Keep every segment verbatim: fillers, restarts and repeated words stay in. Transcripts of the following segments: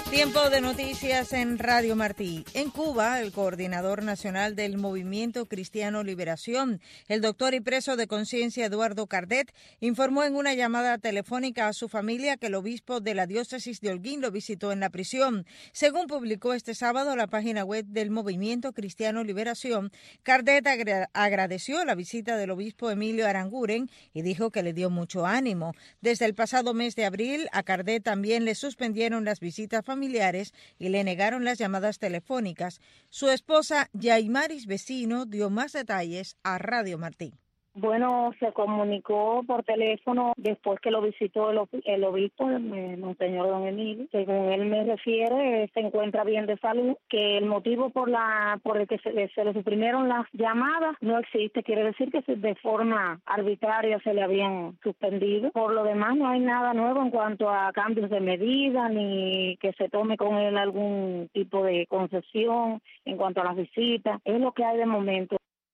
Tiempo de noticias en Radio Martí. En Cuba, el coordinador nacional del Movimiento Cristiano Liberación, el doctor y preso de conciencia Eduardo Cardet, informó en una llamada telefónica a su familia que el obispo de la diócesis de Holguín lo visitó en la prisión. Según publicó este sábado la página web del Movimiento Cristiano Liberación, Cardet agra- agradeció la visita del obispo Emilio Aranguren y dijo que le dio mucho ánimo. Desde el pasado mes de abril, a Cardet también le suspendieron las visitas familiares familiares y le negaron las llamadas telefónicas. Su esposa, Yaimaris Vecino, dio más detalles a Radio Martí. Bueno, se comunicó por teléfono después que lo visitó el, el obispo, el monseñor don Emilio. Según él me refiere, se encuentra bien de salud, que el motivo por la por el que se, se le suprimieron las llamadas no existe, quiere decir que de forma arbitraria se le habían suspendido. Por lo demás, no hay nada nuevo en cuanto a cambios de medida, ni que se tome con él algún tipo de concesión en cuanto a las visitas. Es lo que hay de momento.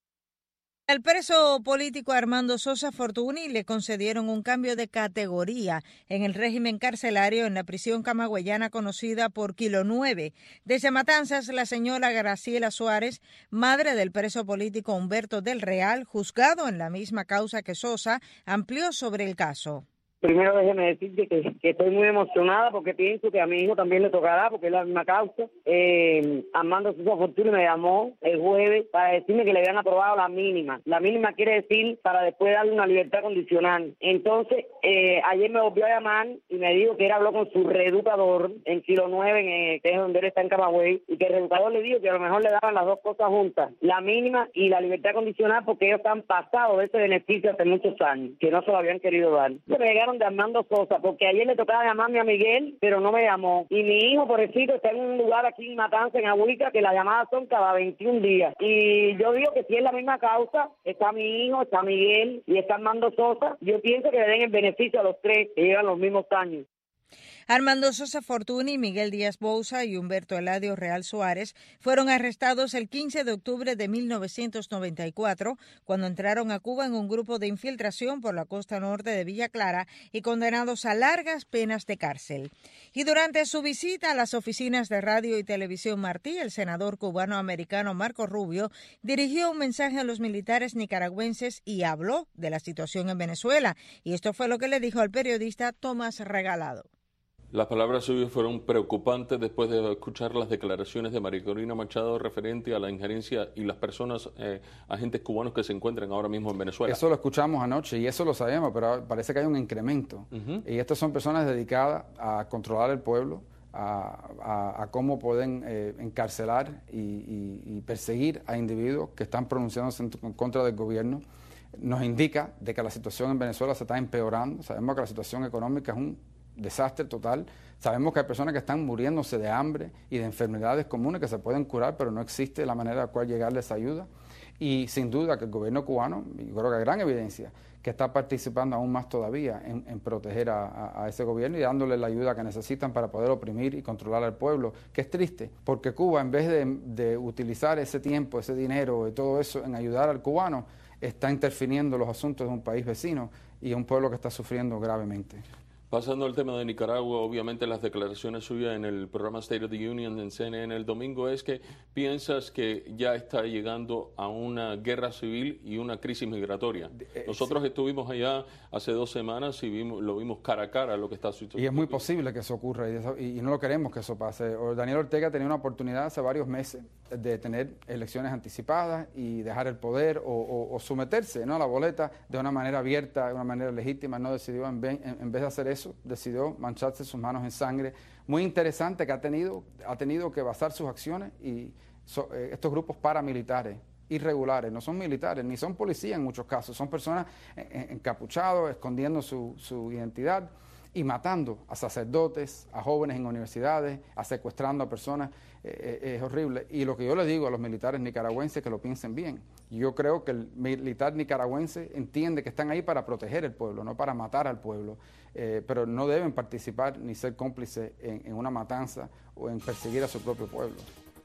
Al preso político Armando Sosa Fortuny le concedieron un cambio de categoría en el régimen carcelario en la prisión camagüeyana conocida por Kilo nueve. Desde Matanzas, la señora Graciela Suárez, madre del preso político Humberto del Real, juzgado en la misma causa que Sosa, amplió sobre el caso. Primero déjeme decirte que, que estoy muy emocionada porque pienso que a mi hijo también le tocará porque es la misma causa. Eh, Armando Sosa Fortuny me llamó el jueves para decirme que le habían aprobado la mínima. La mínima quiere decir para después darle una libertad condicional. Entonces, eh, ayer me volvió a llamar y me dijo que él habló con su reeducador en Kilo nueve, en, eh, que es donde él está en Camagüey, y que el reeducador le dijo que a lo mejor le daban las dos cosas juntas, la mínima y la libertad condicional, porque ellos han pasado de ese beneficio hace muchos años, que no se lo habían querido dar. Se me llegaron de Armando Sosa, porque ayer le tocaba llamarme a Miguel, pero no me llamó. Y mi hijo, pobrecito, está en un lugar aquí en Matanza, en Agüica, que las llamadas son cada veintiún días. Y yo digo que si es la misma causa, está mi hijo, está Miguel y está Armando Sosa, yo pienso que le den el beneficio a los tres, que llevan los mismos años. Armando Sosa Fortuny, Miguel Díaz Bouza y Humberto Eladio Real Suárez fueron arrestados el quince de octubre de mil novecientos noventa y cuatro, cuando entraron a Cuba en un grupo de infiltración por la costa norte de Villa Clara y condenados a largas penas de cárcel. Y durante su visita a las oficinas de Radio y Televisión Martí, el senador cubano-americano Marco Rubio dirigió un mensaje a los militares nicaragüenses y habló de la situación en Venezuela. Y esto fue lo que le dijo al periodista Tomás Regalado. Las palabras suyas fueron preocupantes después de escuchar las declaraciones de María Corina Machado referente a la injerencia y las personas, eh, agentes cubanos que se encuentran ahora mismo en Venezuela. Eso lo escuchamos anoche y eso lo sabemos, pero parece que hay un incremento. Uh-huh. Y estas son personas dedicadas a controlar el pueblo, a, a, a cómo pueden eh, encarcelar y, y, y perseguir a individuos que están pronunciándose en, en contra del gobierno. Nos indica de que la situación en Venezuela se está empeorando. Sabemos que la situación económica es un desastre total. Sabemos que hay personas que están muriéndose de hambre y de enfermedades comunes que se pueden curar, pero no existe la manera de cual llegarles ayuda. Y sin duda que el gobierno cubano, y creo que hay gran evidencia, que está participando aún más todavía en, en proteger a, a, a ese gobierno y dándole la ayuda que necesitan para poder oprimir y controlar al pueblo, que es triste, porque Cuba, en vez de, de utilizar ese tiempo, ese dinero y todo eso en ayudar al cubano, está interfiriendo en los asuntos de un país vecino y un pueblo que está sufriendo gravemente. Pasando al tema de Nicaragua, obviamente las declaraciones suyas en el programa State of the Union en C N N el domingo es que piensas que ya está llegando a una guerra civil y una crisis migratoria. Nosotros sí. estuvimos allá hace dos semanas y vimos, lo vimos cara a cara lo que está sucediendo. Y es muy posible que eso ocurra y, eso, y no lo queremos que eso pase. Daniel Ortega tenía una oportunidad hace varios meses de tener elecciones anticipadas y dejar el poder o, o, o someterse, ¿no?, a la boleta de una manera abierta, de una manera legítima. No decidió, en vez, en, en vez de hacer eso, decidió mancharse sus manos en sangre. Muy interesante que ha tenido, ha tenido que basar sus acciones y so, eh, estos grupos paramilitares irregulares, no son militares, ni son policías en muchos casos, son personas encapuchados, escondiendo su, su identidad y matando a sacerdotes, a jóvenes en universidades, a secuestrando a personas. Eh, es horrible. Y lo que yo le digo a los militares nicaragüenses es que lo piensen bien. Yo creo que el militar nicaragüense entiende que están ahí para proteger el pueblo, no para matar al pueblo, eh, pero no deben participar ni ser cómplices en, en una matanza o en perseguir a su propio pueblo.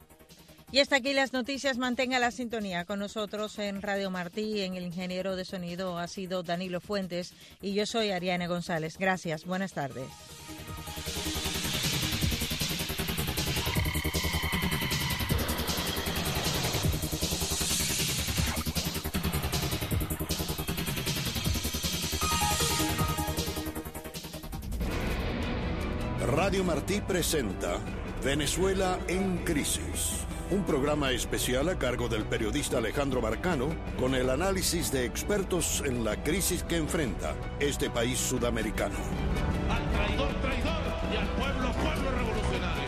Y hasta aquí las noticias. Mantenga la sintonía con nosotros en Radio Martí. En el ingeniero de sonido ha sido Danilo Fuentes y yo soy Ariane González. Gracias. Buenas tardes. Radio Martí presenta Venezuela en Crisis, un programa especial a cargo del periodista Alejandro Marcano con el análisis de expertos en la crisis que enfrenta este país sudamericano. Al traidor, traidor, y al pueblo, pueblo revolucionario.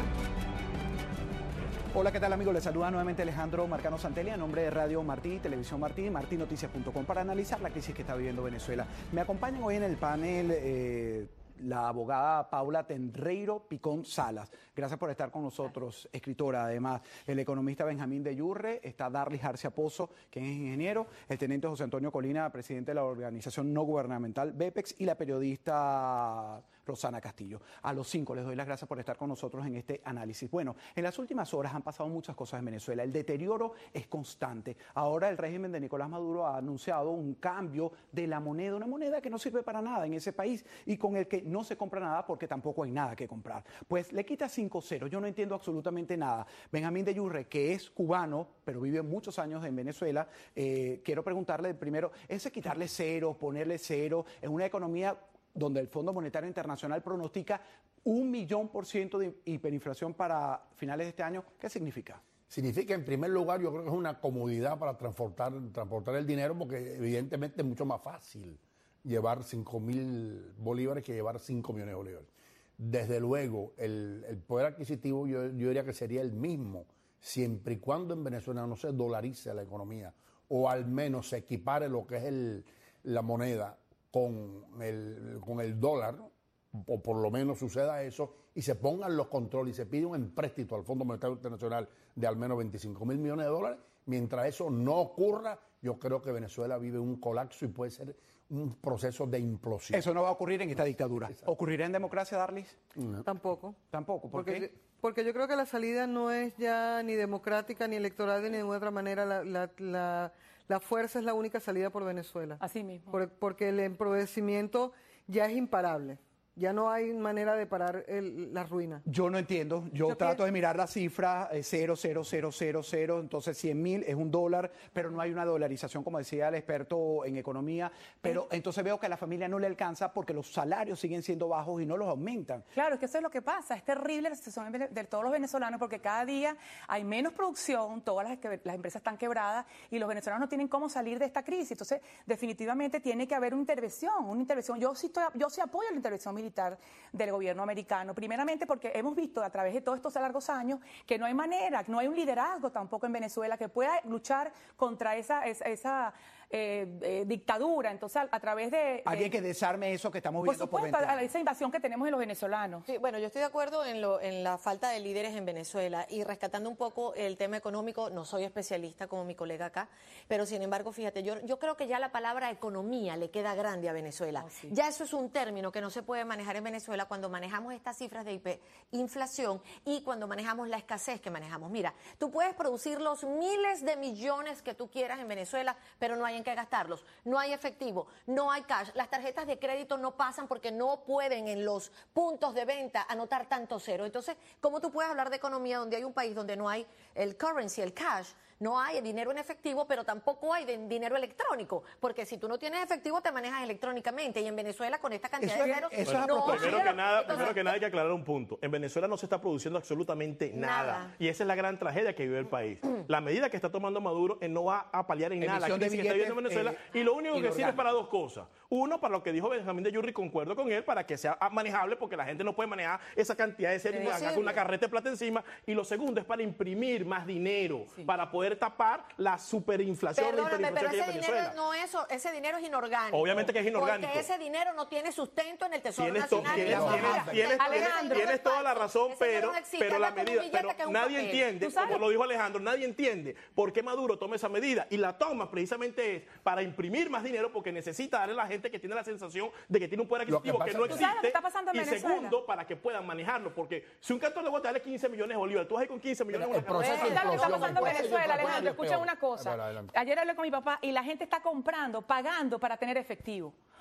Hola, ¿qué tal, amigos? Les saluda nuevamente Alejandro Marcano Santelli a nombre de Radio Martí, Televisión Martí, martí noticias punto com para analizar la crisis que está viviendo Venezuela. Me acompañan hoy en el panel eh, la abogada Paula Tenreiro Picón Salas. Gracias por estar con nosotros, escritora. Además, el economista Benjamín de Yurre, está Darlis Arcia Pozo, quien es ingeniero, el teniente José Antonio Colina, presidente de la organización no gubernamental BEPEX, y la periodista Rosana Castillo. A los cinco les doy las gracias por estar con nosotros en este análisis. Bueno, en las últimas horas han pasado muchas cosas en Venezuela. El deterioro es constante. Ahora el régimen de Nicolás Maduro ha anunciado un cambio de la moneda, una moneda que no sirve para nada en ese país y con el que no se compra nada porque tampoco hay nada que comprar. Pues le quita cinco cero. Yo no entiendo absolutamente nada. Benjamín de Yurre, que es cubano, pero vive muchos años en Venezuela, eh, quiero preguntarle primero, ¿ese quitarle cero, ponerle cero en una economía donde el Fondo Monetario Internacional pronostica un millón por ciento de hiperinflación para finales de este año? ¿Qué significa? Significa, en primer lugar, yo creo que es una comodidad para transportar, transportar el dinero, porque evidentemente es mucho más fácil llevar cinco mil bolívares que llevar cinco millones de bolívares. Desde luego, el, el poder adquisitivo yo, yo diría que sería el mismo, siempre y cuando en Venezuela no se dolarice la economía, o al menos se equipare lo que es el, la moneda con el, con el dólar, o por lo menos suceda eso, y se pongan los controles y se pide un empréstito al Fondo Monetario Internacional de al menos veinticinco mil millones de dólares. Mientras eso no ocurra, yo creo que Venezuela vive un colapso y puede ser un proceso de implosión. Eso no va a ocurrir en esta dictadura. ¿Ocurrirá en democracia, Darlis? No. Tampoco. Tampoco. ¿Por porque, qué? Porque yo creo que la salida no es ya ni democrática ni electoral de ninguna otra manera. La, la, la, la fuerza es la única salida por Venezuela. Así mismo. Por, porque el empobrecimiento ya es imparable. Ya no hay manera de parar el, la ruina. Yo no entiendo. Yo, Yo trato pienso... de mirar la cifra, eh, cero, cero, cero, cero, cero, entonces cien mil es un dólar, pero no hay una dolarización, como decía el experto en economía. Pero ¿Eh? entonces veo que a la familia no le alcanza porque los salarios siguen siendo bajos y no los aumentan. Claro, es que eso es lo que pasa. Es terrible la situación de todos los venezolanos porque cada día hay menos producción, todas las, las empresas están quebradas y los venezolanos no tienen cómo salir de esta crisis. Entonces, definitivamente tiene que haber una intervención, una intervención. Yo sí, estoy, yo sí apoyo la intervención militar del gobierno americano, primeramente porque hemos visto a través de todos estos largos años que no hay manera, no hay un liderazgo tampoco en Venezuela que pueda luchar contra esa, esa, esa eh, eh, dictadura. Entonces, a, a través de... Alguien que desarme eso que estamos viendo por supuesto, por esa invasión que tenemos en los venezolanos. Sí, bueno, yo estoy de acuerdo en, lo, en la falta de líderes en Venezuela y rescatando un poco el tema económico, no soy especialista como mi colega acá, pero sin embargo, fíjate, yo, yo creo que ya la palabra economía le queda grande a Venezuela. Oh, sí. Ya eso es un término que no se puede manejar en Venezuela cuando manejamos estas cifras de hiperinflación y cuando manejamos la escasez que manejamos. Mira, tú puedes producir los miles de millones que tú quieras en Venezuela, pero no hay en qué gastarlos. No hay efectivo, no hay cash. Las tarjetas de crédito no pasan porque no pueden en los puntos de venta anotar tanto cero. Entonces, ¿cómo tú puedes hablar de economía donde hay un país donde no hay el currency, el cash? No hay dinero en efectivo, pero tampoco hay de dinero electrónico, porque si tú no tienes efectivo te manejas electrónicamente y en Venezuela con esta cantidad eso de dinero es, no, no primero que nada, Entonces, primero que nada hay que aclarar un punto. En Venezuela no se está produciendo absolutamente nada, nada. y esa es la gran tragedia que vive el país. La medida que está tomando Maduro no va a paliar en nada la crisis que está viviendo en Venezuela, eh, y lo único que sirve es para dos cosas. Uno, para lo que dijo Benjamín de Yurre, concuerdo con él, para que sea manejable, porque la gente no puede manejar esa cantidad de céntimos, acá con una carreta de plata encima. Y lo segundo es para imprimir más dinero, sí. para poder tapar la superinflación. Perdóname, la pero hiperinflación ese que hay en dinero no es, ese dinero es inorgánico. Obviamente que es inorgánico. Porque ese dinero no tiene sustento en el Tesoro tienes Nacional. Tienes, no tienes, tienes, Alejandro, tienes toda la razón, pero, pero la medida, pero nadie papel. entiende, como lo dijo Alejandro, nadie entiende por qué Maduro toma esa medida, y la toma precisamente es para imprimir más dinero, porque necesita darle a la gente que tiene la sensación de que tiene un poder adquisitivo que, que no existe, en y Venezuela? segundo, para que puedan manejarlo, porque si un cantón le voy a darle quince millones de bolívares, tú vas a ir con quince millones de bolívares. Eso es lo que está pasando en Venezuela, Alejandro. Escuchen una cosa. Ayer hablé con mi papá y la gente está comprando, pagando para tener efectivo. O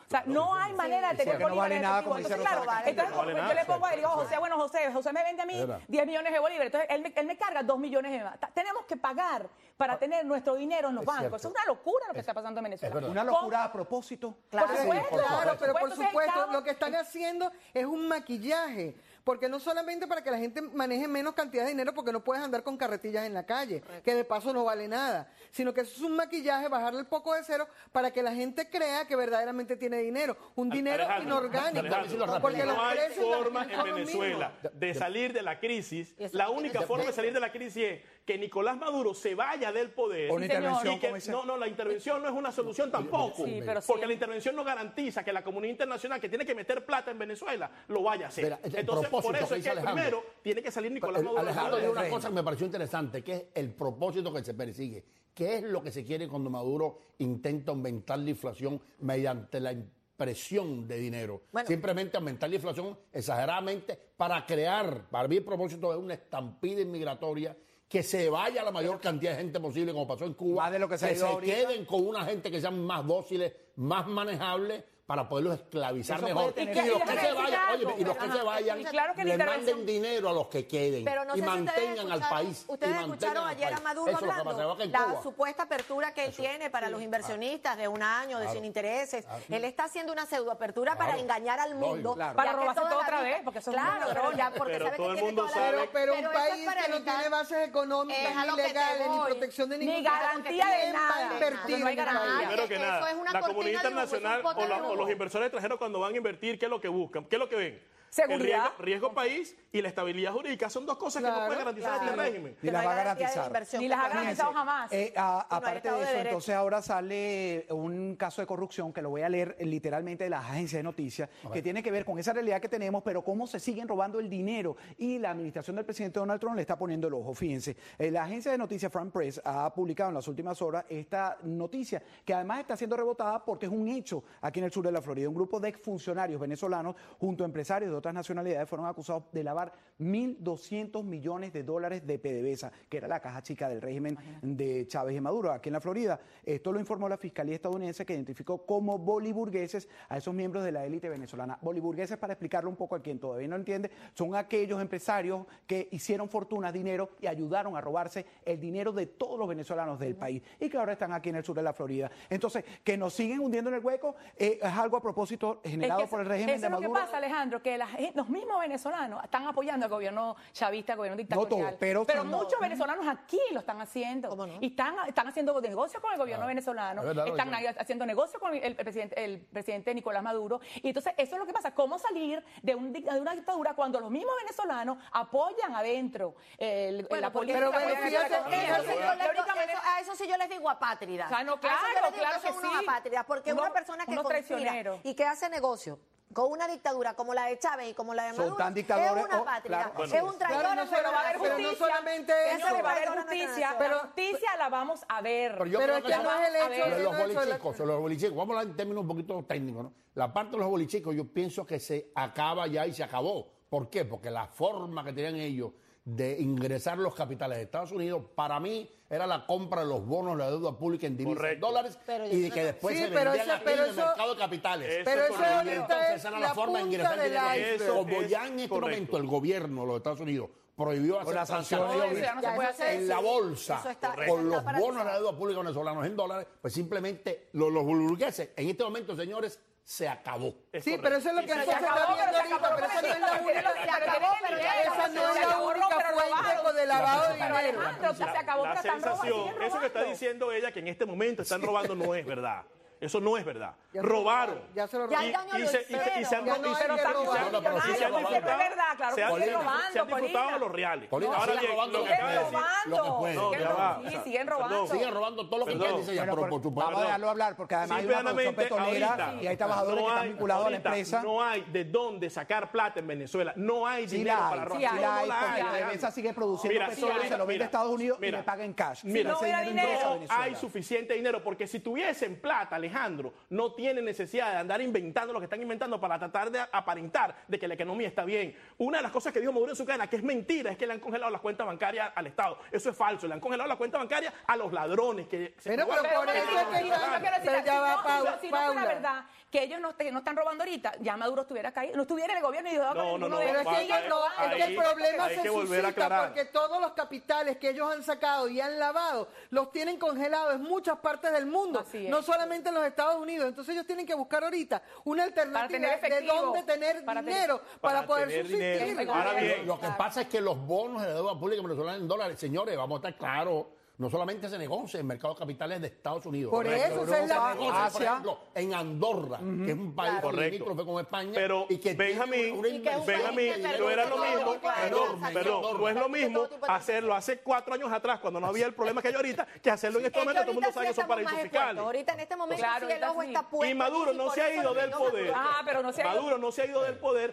sea, no hay manera de tener que no vale nada, como entonces, dice claro, Rosa. entonces, No vale yo nada, le pongo a él, digo, sí. José, bueno, José, José me vende a mí Era. diez millones de bolívares, entonces él me, él me carga dos millones de más. Ta- Tenemos que pagar para tener nuestro dinero en los Es bancos. cierto. Eso es una locura lo que está pasando en Venezuela. verdad. Una locura a propósito. Por supuesto, Claro, pero por Entonces, supuesto, cada- lo que están haciendo es un maquillaje. Porque no solamente para que la gente maneje menos cantidad de dinero, porque no puedes andar con carretillas en la calle, que de paso no vale nada, sino que eso es un maquillaje, bajarle el poco de cero para que la gente crea que verdaderamente tiene dinero. Un dinero Alejandro, inorgánico. Alejandro, Porque los no hay precios forma son en los Venezuela mismos. de salir de la crisis. Y eso La no única tiene forma de sentido. salir de la crisis es que Nicolás Maduro se vaya del poder. O una Sí, señor. intervención, Y que- como dice. no, no, la intervención no es una solución tampoco. Sí, pero sí. Porque la intervención no garantiza que la comunidad internacional que tiene que meter plata en Venezuela lo vaya a hacer. Mira, el Entonces, por propósito eso que es que dice Alejandro. primero tiene que salir Nicolás El- Maduro. Alejandro del dijo poder. una cosa que me pareció interesante, que es el propósito que se persigue. ¿Qué es lo que se quiere cuando Maduro intenta aumentar la inflación mediante la impresión de dinero? Bueno. Simplemente aumentar la inflación exageradamente para crear, para mí el propósito es una estampida inmigratoria, que se vaya la mayor cantidad de gente posible, como pasó en Cuba, Más de lo que se ha que ido se ahorita. queden con una gente que sean más dóciles, más manejables, para poderlos esclavizar Eso mejor. puede Y, tener- los Y que déjame se vayan, decir oye, y los que algo. se vayan, Y claro que la le intervención- manden dinero a los que queden Pero no y sé si ustedes mantengan al escucharon- país. y Ustedes mantengan escucharon al ayer a país. Maduro Eso es lo que hablando, pasaba aquí en la Cuba. supuesta apertura que él tiene para los inversionistas de un año, de sin intereses. Él está haciendo una pseudoapertura para Claro. engañar al mundo. Claro. ya Para que robarse toda todo la otra vida- vez, porque eso es claro, un pero ladrón. ya porque Pero sabe todo que el tiene mundo toda la sabe- vida. Pero un eso es país para que no evitar- tiene bases económicas, Es a ni lo que te legales, ni voy. protección de Ni ningún garantía de ¿quién va a nada. invertir No hay en el país? garantía. Primero que Eso nada, es una la cortina comunidad de humo, es un internacional pote o, de la- o humo. los inversores extranjeros cuando van a invertir, ¿qué es lo que buscan? ¿Qué es lo que ven? Seguridad. El riesgo, riesgo país y la estabilidad jurídica son dos cosas que no Claro, puede garantizar claro. este régimen. Ni las va a garantizar. Ni las ha garantizado jamás. Eh, a- no hay aparte Estado de de eso, Derecho. entonces ahora sale un caso de corrupción que lo voy a leer eh, literalmente de las agencias de noticias, que tiene que ver con esa realidad que tenemos, pero cómo se siguen robando el dinero. Y la administración del presidente Donald Trump le está poniendo el ojo. Fíjense, eh, la agencia de noticias Front Press ha publicado en las últimas horas esta noticia, que además está siendo rebotada porque es un hecho aquí en el sur de la Florida. Un grupo de exfuncionarios venezolanos junto a empresarios de otras nacionalidades fueron acusados de lavar mil doscientos millones de dólares de PDVSA, que era la caja chica del régimen de Chávez y Maduro aquí en la Florida. Esto lo informó la Fiscalía estadounidense, que identificó como boliburgueses a esos miembros de la élite venezolana. Boliburgueses, para explicarlo un poco a quien todavía no entiende, son aquellos empresarios que hicieron fortunas, dinero y ayudaron a robarse el dinero de todos los venezolanos del país y que ahora están aquí en el sur de la Florida. Entonces, que nos siguen hundiendo en el hueco eh, es algo a propósito generado Es que por el eso- régimen eso de es lo que Maduro. pasa, Alejandro, que la gen- los mismos venezolanos están apoyando al gobierno chavista, al gobierno dictatorial. todos, pero sí, no. muchos venezolanos aquí lo están haciendo. ¿Cómo no? Y están, están haciendo negocios con el gobierno Ah, venezolano, es verdad, lo están dice. ahí haciendo negocios con el, el presidente, el presidente Nicolás Maduro. Y entonces, eso es lo que pasa. ¿Cómo salir de, un dic- de una dictadura cuando los mismos venezolanos apoyan adentro el, Bueno, la porque- política? pero apoyan bueno, la fíjate, economía? Eso sí yo Entonces, les la única digo- manera- eso- a eso sí yo les digo apátridas. O sea, no, A eso yo claro, les digo claro que son que unos sí. apátridas, porque Uno- una persona que unos conspira traicioneros. y que hace negocio con una dictadura como la de Chávez y como la de Son Maduro, tan dictadores, es una oh, apátrida, claro, es un traidor. Claro, no a se nuestra va a haber nación. pero no justicia. solamente Señores, eso. va a haber Traidor a nuestra justicia. nación. Pero- la justicia la vamos a ver. Pero yo Pero creo es que que esa- no es el a hecho ver. Lo de de los no eso, bolichicos, lo de los bolichicos, vamos a hablar en términos un poquito técnicos, ¿no? La parte de los bolichicos yo pienso que se acaba ya y se acabó. ¿Por qué? Porque la forma que tenían ellos de ingresar los capitales de Estados Unidos, para mí, era la compra de los bonos de la deuda pública en divisas Correcto. dólares Pero yo y de creo que que- después Sí, se pero vendían eso- aquí pero en el eso- mercado de capitales. Eso Pero es eso correcto. Y ahorita entonces es esa era la la forma de punta ingresar el del dinero. iceberg. Eso Como es ya en este correcto. momento el gobierno de los Estados Unidos prohibió hacer las sanciones. transacciones Eso ya no se Ya, puede eso se- hacer. en la sí, bolsa eso está- eso con está los bonos de paralizado. la deuda pública venezolanos en dólares, pues simplemente los, los burgueses, en este momento, señores, se acabó. Es Sí, correcto. pero eso es lo que Pero se se está acabó, viendo pero se ahorita, acabó, pero esa no es la pero única, se acabó, pero esa no es se la acabó, única pero fuente robaron. de lavado de Pero dinero. Alejandro, se acabó, La pero están robando, sensación, siguen eso que está robando. diciendo ella, que en este momento están robando, no es verdad. Eso no es verdad. Ya se Robaron. robaron, ya se lo Ya robaron. el daño y, lo se, y, se, y se han, hicieron. Ya no hay y se- que y se han- robar. y se han- No, pero sí y se se han robaron. disfrutado- Es verdad, claro se que han- siguen se han robando, disfrutado Corina. los reales. Corina, Ahora siguen bien, robando lo que Siguen acaba de decir- robando. lo que pueden. No, Siguen ya robando. va. Sí, siguen Perdón. robando. Siguen robando todo lo que Perdón. quieran, dice ella, Bueno, pero pero por su vamos a parte. dejarlo hablar, porque además hay una producción Simplemente petrolera ahorita y hay trabajadores no que están hay- vinculados a la ahorita empresa. No hay de dónde sacar plata en Venezuela. No hay Sí dinero la para hay, robar. sí hay, la hay, No la porque hay, la Alejandro. empresa sigue produciendo Mira, petróleo, sí, se lo vende mira, a Estados Unidos y mira, le paga en cash. Mira, no Ese hubiera dinero ingresa a dinero, no Venezuela. hay suficiente dinero, porque si tuviesen plata, Alejandro, Alejandro no tiene necesidad de andar inventando lo que están inventando para tratar de aparentar de que la economía está bien. Una de las cosas que dijo Maduro en su cadena, que es mentira, es que le han congelado las cuentas bancarias al Estado. Eso es falso. Le han congelado la cuenta bancaria a los ladrones que se pero, pero, por eso es que pero ya va, Paula. Si no fuera verdad que ellos no, no están robando ahorita, ya Maduro estuviera caído, no estuviera en el gobierno y dijo, no, no, no, pero es que, ellos no, es que el problema se suscita porque todos los capitales que ellos han sacado y han lavado los tienen congelados en muchas partes del mundo, no solamente en los Estados Unidos. Entonces ellos tienen que buscar ahorita una alternativa de dónde tener para dinero tener, para, para poder tener subsistir. Dinero. Ahora bien, lo que pasa es que los bonos de la deuda pública venezolana en dólares, señores, vamos a estar claros. No solamente se negocia en mercados capitales de Estados Unidos. Por eso se la negocia, por ejemplo, en Andorra, uh-huh. que es un país claro. limítrofe con España. Pero y que Benjamín, una, una Benjamín, no era lo mismo, perdón, perdón, no es lo mismo hacerlo hace cuatro años atrás, cuando no había el problema que hay ahorita, que hacerlo en este momento, todo el mundo sabe que son paraísos fiscales. Ahorita en este momento claro, sí el ojo está puesto. Y Maduro no se ha ido del poder. Ah, pero no se ha ido. Maduro no se ha ido del poder.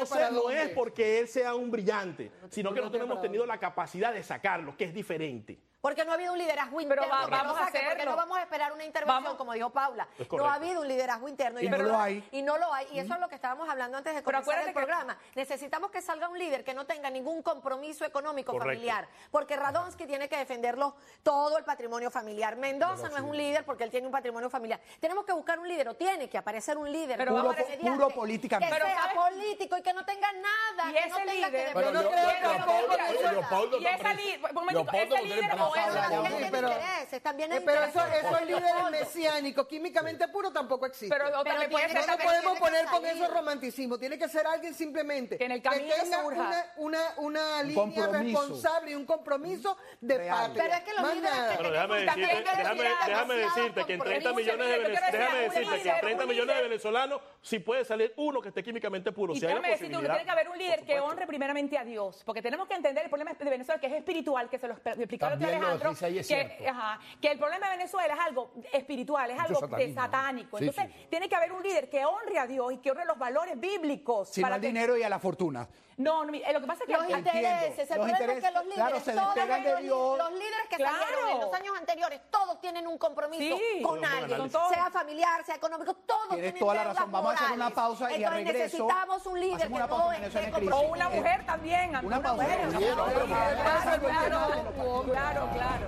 No es porque él sea un brillante, sino que nosotros hemos tenido la capacidad de sacarlo, que es diferente. Porque no ha habido un liderazgo interno. Pero va, que vamos no saque, a hacerlo. Porque no vamos a esperar una intervención, vamos. como dijo Paula. No ha habido un liderazgo interno. Y, y no lo hay. Y no lo hay. Y eso es lo que estábamos hablando antes de comenzar el programa. Que... Necesitamos que salga un líder que no tenga ningún compromiso económico correcto. familiar. Porque Radonsky tiene que defenderlo todo el patrimonio familiar. Mendoza no es un líder porque él tiene un patrimonio familiar. Tenemos que buscar un líder, o tiene que aparecer un líder. Pero puro, puro políticamente. Que sea político y que no tenga nada. Y que ese no tenga líder. Que pero no yo creo Leopoldo. Y ese líder. Un momento, ese líder no es. Pero, también eh, pero eso, esos líderes mesiánicos, químicamente puro, tampoco existe. Pero, pero pero puede no ser, nos podemos poner con eso romanticismo. Tiene que ser alguien simplemente que, en el camino que tenga surja. una, una, una línea responsable y un compromiso de Real. patria. Pero es que los Más líderes nada. que Pero déjame decirte, déjame, déjame decirte que en treinta millones de venezolanos, déjame decirte que en treinta millones de venezolanos sí puede salir uno que esté químicamente puro. Y si hay la déjame decirte, uno tiene que haber un líder que honre primeramente a Dios, porque tenemos que entender el problema de Venezuela, que es espiritual, que se lo explicaba Alejandro, que, ajá, que el problema de Venezuela es algo espiritual, es algo de satánico. Sí, Entonces, sí. tiene que haber un líder que honre a Dios y que honre los valores bíblicos. Si para no al que... dinero y a la fortuna. No, no, lo que pasa es que... Los intereses, el los problema intereses, es que los líderes, claro, se todos despegan de los, Dios. los líderes que Claro. salieron en los años anteriores, todos tienen un compromiso Sí. con alguien, sea familiar, sea económico, todos Tienes tienen toda la deudas razón. Vamos a hacer una morales. pausa y a Entonces regreso necesitamos un líder hacemos que una pausa no en Venezuela esté en crisis. O comprometido. una mujer también. Una Una pausa. mujer. Bien, Claro, claro, claro, claro, claro.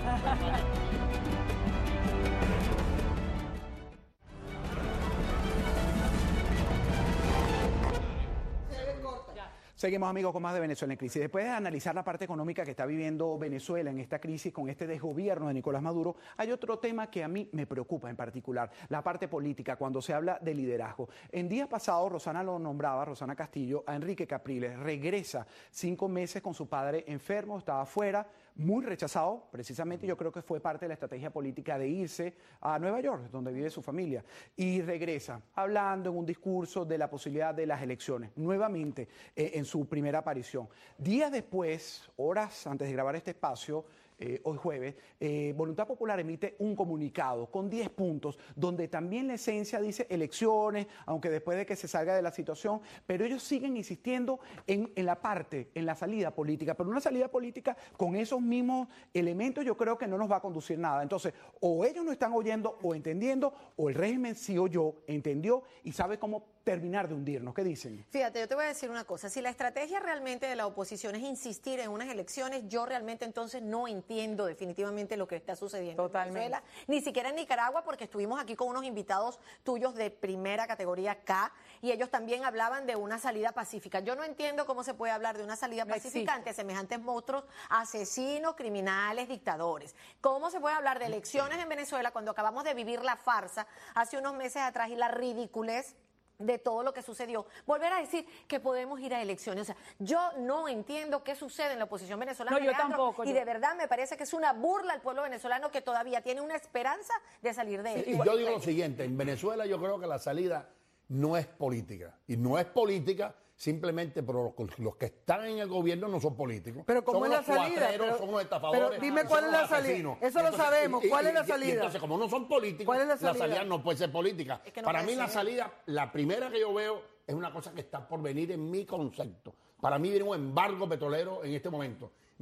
Seguimos, amigos, con más de Venezuela en crisis. Después de analizar la parte económica que está viviendo Venezuela en esta crisis con este desgobierno de Nicolás Maduro, hay otro tema que a mí me preocupa en particular, la parte política, cuando se habla de liderazgo. En días pasados, Rosana lo nombraba, Rosana Castillo, a Enrique Capriles. Regresa cinco meses con su padre enfermo, estaba afuera, muy rechazado, precisamente yo creo que fue parte de la estrategia política de irse a Nueva York, donde vive su familia, y regresa hablando en un discurso de la posibilidad de las elecciones, nuevamente eh, en su primera aparición. Días después, horas antes de grabar este espacio, Eh, hoy jueves, eh, Voluntad Popular emite un comunicado con diez puntos, donde también la esencia dice elecciones, aunque después de que se salga de la situación, pero ellos siguen insistiendo en, en la parte, en la salida política, pero una salida política con esos mismos elementos yo creo que no nos va a conducir nada. Entonces, o ellos no están oyendo o entendiendo, o el régimen sí oyó, entendió y sabe cómo terminar de hundirnos. ¿Qué dicen? Fíjate, yo te voy a decir una cosa. Si la estrategia realmente de la oposición es insistir en unas elecciones, yo realmente entonces no entiendo definitivamente lo que está sucediendo Totalmente. en Venezuela, ni siquiera en Nicaragua, porque estuvimos aquí con unos invitados tuyos de primera categoría K, y ellos también hablaban de una salida pacífica. Yo no entiendo cómo se puede hablar de una salida No pacífica existe. ante semejantes monstruos, asesinos, criminales, dictadores. ¿Cómo se puede hablar de elecciones en Venezuela cuando acabamos de vivir la farsa hace unos meses atrás y la ridiculez de todo lo que sucedió, volver a decir que podemos ir a elecciones? O sea, yo no entiendo qué sucede en la oposición venezolana, No, yo Alejandro, tampoco, y yo- de verdad me parece que es una burla al pueblo venezolano que todavía tiene una esperanza de salir de él. Y yo digo lo siguiente, en Venezuela yo creo que la salida no es política, y no es política simplemente por los, los que están en el gobierno no son políticos. Pero ¿cómo son es la unos salida? cuatreros, Pero- son unos estafadores. pero dime son cuál es unos la salida. asesinos. Eso lo Entonces, sabemos. y- ¿Cuál y- es la y- salida? Y entonces, como no son políticos, ¿Cuál es la la salida? salida no puede ser política. Es que no Para puede mí la ser. salida, la primera que yo veo, es una cosa que está por venir en mi concepto. Para mí viene un embargo petrolero en este momento.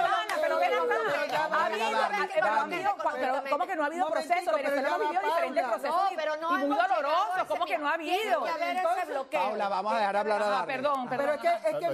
venezolana, pero ven acá. Ha habido, pero ¿cómo que no ha habido proceso? Venezuela ha vivido diferentes procesos y muy dolorosos. ¿Cómo que no ha habido? Paula, vamos a dejar hablar a Darwin. Perdón, perdón. Pero es que, es que mira,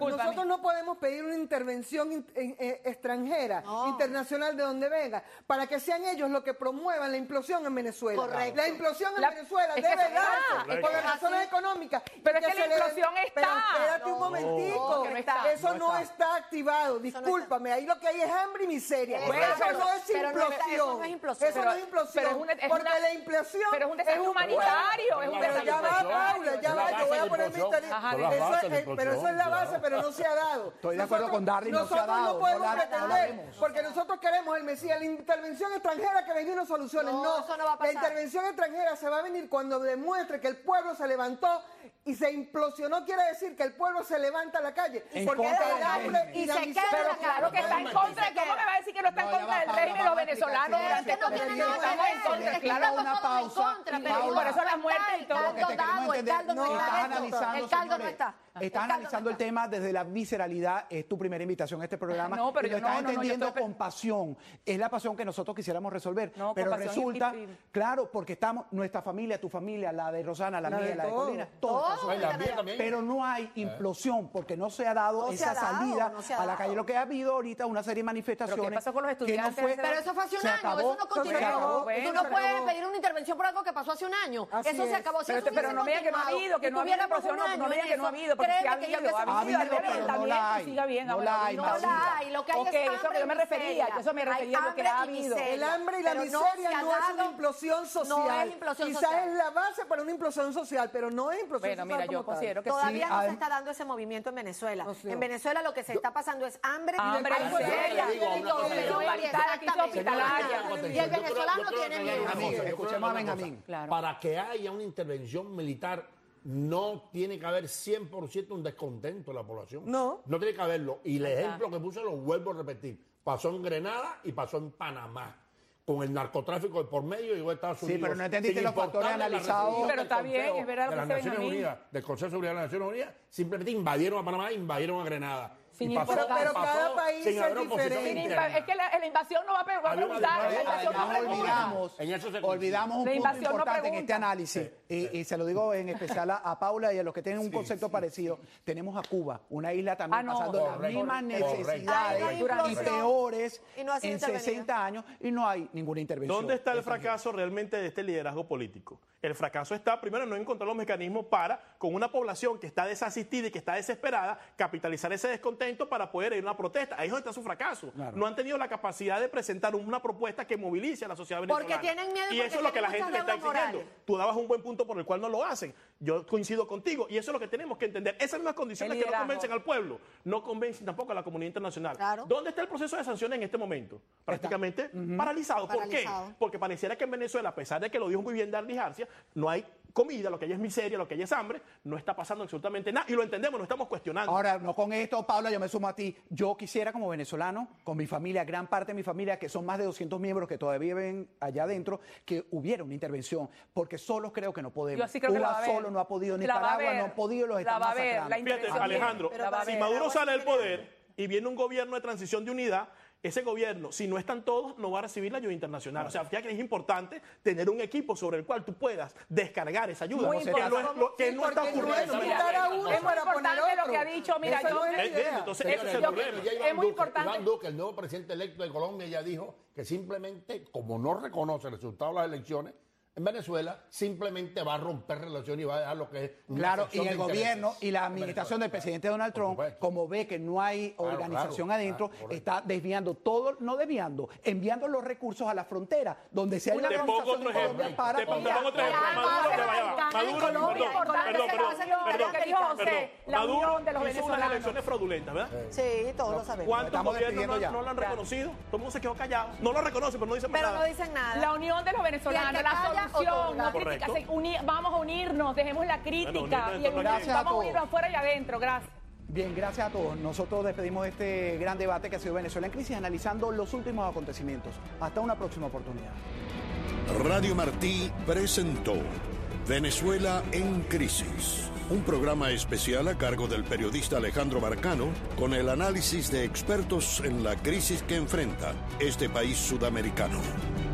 discúlpame. nosotros no podemos pedir una intervención in, in, eh, extranjera, no. internacional, de donde venga, para que sean ellos los que promuevan la implosión en Venezuela. Correcto. La implosión en la, Venezuela es debe que darse por razones económicas. Pero es que la implosión le... está. Pero espérate no, un momentico. No, no está. Eso no, no está. está activado. Discúlpame, ahí lo que hay es hambre y miseria. Bueno, eso, pero, no es pero implosión. No, eso no es implosión. Eso no es implosión. Pero es una, es porque una, la implosión pero es un desastre humanitario. Es un pero ya va, Paula, ya va. Yo voy a poner mi historia. Pero eso es la base, pero no se ha dado. Estoy de acuerdo con Darly, no se ha dado. Nosotros no podemos pretender, porque nosotros queremos el Mesías, la intervención extranjera que venga y nos solucione. No, no, eso no va a pasar. La intervención extranjera se va a venir cuando demuestre que el pueblo se levantó y se implosionó. Quiere decir que el pueblo se levanta a la calle. En porque contra el hambre y, y la se miseria. Pero claro que está en contra. ¿Cómo me va a decir que no está en contra del régimen los venezolanos durante estos tiempo? No estamos en contra. Claro, una pausa. Por eso las muertes y todo. El caldo dado, el caldo no está. El caldo no está. Estás analizando el tema desde la visceralidad, es tu primera invitación a este programa. No, pero y lo yo estás no, no, entendiendo no, estoy... con pasión. Es la pasión que nosotros quisiéramos resolver. No, pero resulta, y... claro, porque estamos, nuestra familia, tu familia, la de Rosana, la, la mía, de la de Corina, todos. todos. Pero no hay implosión porque no se ha dado no esa ha dado, salida no a la calle. Lo que ha habido ahorita, una serie de manifestaciones. ¿Pero qué pasó con los estudiantes? Que no fue, pero eso fue hace un se año, acabó, eso no continúa. Bueno, Tú no puedes pedir una intervención por algo que pasó hace un año. Así eso es. se acabó. Si pero, eso pero no me diga que no ha habido, que no ha habido implosión, no, no me diga que no ha habido, porque sí ha habido, ha habido, pero no la hay. siga bien, no la hay, no la hay, lo que hay okay, es eso que yo me refería, que eso me refería a lo que ha habido. El hambre y la miseria no es una implosión social. No es implosión Quizás social. es la base para una implosión social, pero no es implosión bueno, social. Mira, yo considero que todavía sí, no se está dando ese movimiento en Venezuela. No sé. En Venezuela lo que se está pasando es hambre, hambre y miseria, y el venezolano tiene miedo. Escuchemos a Benjamín. Para que haya una intervención militar no tiene que haber cien por ciento un descontento de la población. No. No tiene que haberlo. Y el ejemplo que puse lo vuelvo a repetir. Pasó en Grenada y pasó en Panamá. Con el narcotráfico de por medio y llegó a Estados Unidos. Sí, pero no entendiste los factores analizados. Sí, pero está bien, es verdad de lo las que dice Naciones Unidas, del Consejo de Seguridad de las Naciones Unidas, simplemente invadieron a Panamá, invadieron a Grenada. Sin y pasó, pero, pero pasó cada país sin es diferente. Es que la, la invasión no va a preguntar. Olvidamos, olvidamos un punto importante en este análisis, y, y se lo digo en especial a, a Paula y a los que tienen un concepto parecido. Tenemos a Cuba, una isla también ah, no, pasando correcto, las mismas correcto, necesidades correcto. y peores y no en sesenta años y no hay ninguna intervención. ¿Dónde está el fracaso realmente de este liderazgo político? El fracaso está, primero, en no encontrar los mecanismos para, con una población que está desasistida y que está desesperada, capitalizar ese descontento para poder ir a una protesta. Ahí es donde está su fracaso. Claro. No han tenido la capacidad de presentar una propuesta que movilice a la sociedad venezolana. Porque tienen miedo. Y eso es lo que la gente le está exigiendo. Tú dabas un buen punto por el cual no lo hacen. Yo coincido contigo. Y eso es lo que tenemos que entender. Esas mismas condiciones que no convencen al pueblo, no convencen tampoco a la comunidad internacional. Claro. ¿Dónde está el proceso de sanciones en este momento? Prácticamente uh-huh. paralizado. ¿Por paralizado. qué? Porque pareciera que en Venezuela, a pesar de que lo dijo muy bien Darly Jarcia, no hay comida, lo que hay es miseria, lo que hay es hambre, no está pasando absolutamente nada y lo entendemos, no estamos cuestionando. Ahora, no con esto, Paula, yo me sumo a ti. Yo quisiera como venezolano, con mi familia, gran parte de mi familia, que son más de doscientos miembros que todavía viven allá adentro, que hubiera una intervención, porque solos creo que no podemos. Yo sí creo que Cuba la va a ver. solo no ha podido, La Nicaragua no ha podido, los están masacrando. Fíjate, Alejandro, si Maduro sale del poder y viene un gobierno de transición de unidad, ese gobierno, si no están todos, no va a recibir la ayuda internacional. O sea, fíjate que es importante tener un equipo sobre el cual tú puedas descargar esa ayuda. Muy que no, es, lo, que sí, no está ocurriendo. No es quitar a uno es muy para poner importante otro. lo que ha dicho. Mira, Esa yo... no es la idea. Entonces, Señores, ese es el yo- problema. ya Iván Es muy Duque, importante. Iván Duque, el nuevo presidente electo de Colombia, ya dijo que simplemente, como no reconoce el resultado de las elecciones, en Venezuela simplemente va a romper relaciones y va a dejar lo que es una Claro, y sección el de gobierno intereses y la en administración del Venezuela. presidente Donald Por Trump, supuesto. como ve que no hay Claro, organización claro, adentro, claro, correcto. está desviando todo, no desviando, enviando los recursos a la frontera, donde se hay una Te pongo organización otro en Colombia ejemplo. para Te pongo pelear. otro ejemplo. Mira, Maduro, Maduro, ya va, ya va. Maduro, Maduro, Colombia, perdón, importante perdón, que perdón, pase lo perdón, que dijo José, perdón. la Maduro unión de los hizo unas venezolanos. elecciones fraudulentas, ¿verdad? Sí, todos lo sabemos. ¿Cuántos Estamos gobiernos despidiendo no, ya. no lo han Ya. reconocido? Todo el mundo se quedó callado. No lo reconocen, pero no dicen más Pero nada. no dicen nada. La unión de los venezolanos, Y el que la calla, solución, otorga. no criticar, Correcto. se uni- vamos a unirnos, dejemos la crítica unirnos y en torno a unir- quién. vamos a Gracias a unirnos afuera y adentro, gracias. Bien, gracias a todos. Nosotros despedimos este gran debate que ha sido Venezuela en crisis, analizando los últimos acontecimientos. Hasta una próxima oportunidad. Radio Martí presentó Venezuela en crisis, un programa especial a cargo del periodista Alejandro Marcano con el análisis de expertos en la crisis que enfrenta este país sudamericano.